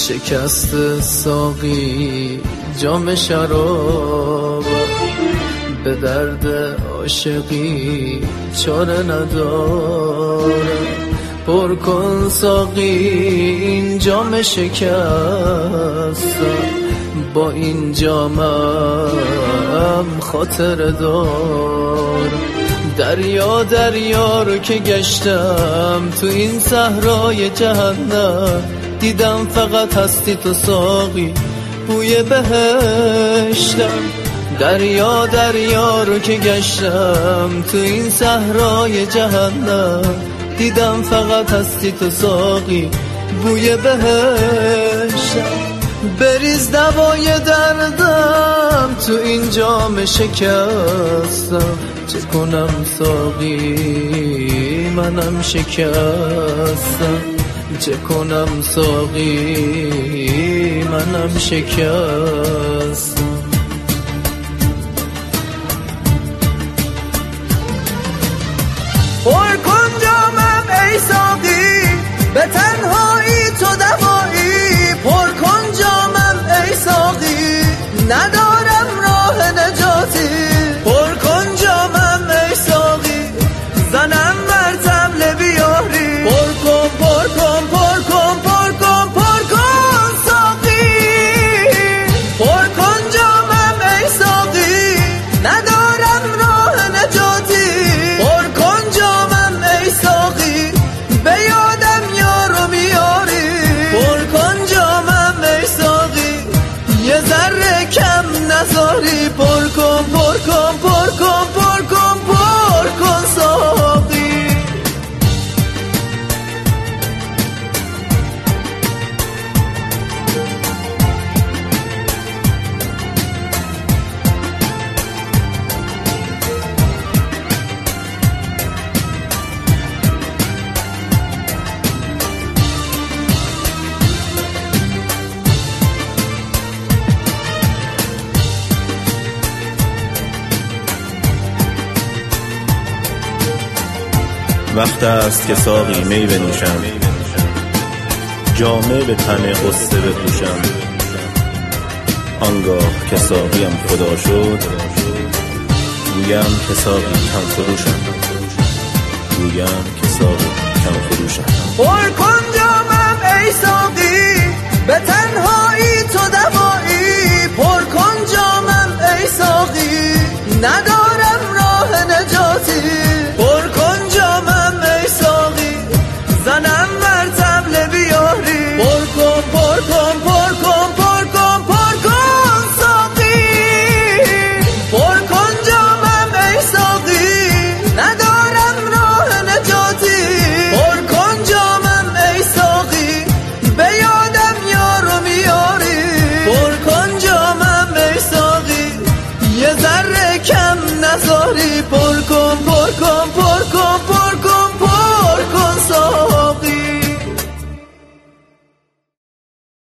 شکست ساقی جام شراب، به درد عاشقی چاره نداره. پر کن ساقی این جام شکست، با این جامم خاطر دار. دریا دریا رو که گشتم تو این صحرای جهنم، دیدم فقط هستی تو ساقی بوی بهشتم. دریا دریا رو که گشتم تو این صحرای جهنم، دیدم فقط هستی تو ساقی بوی بهشتم. بریز دوای دردم تو این جام شکستم، چه کنم ساقی منم شکستم، چه کنم ساقی منم شکستم. پر کن جامم ای ساقی، به تنهایی تو دوایی. پر کن جامم ای ساقی، ندارم راه نجاتی. پر کن جامم ای ساقی، زنم بر طبل بیاری. پر کن پر کن پر کن پر کن پر کن ساقی. پر کن جامم ای ساقی، ندارم راه نجاتی. پر کن جامم ای ساقی، به یادم یارو میاری. پر کن جامم ای ساقی، یه ذره کم نذاری. پر کن پر کن پر کن پر کن پر کن ساقی. وقت است که ساقی می بنوشم، جامه به تن غصه بپوشم. آنگاه که ساقیم خدا شد، گویم که ساقی کم فروشم، گویم که ساقی کم فروشم. پر کن جامم ای ساقی، به تنهایی تو دوایی. پر کن جامم ای ساقی، ندارم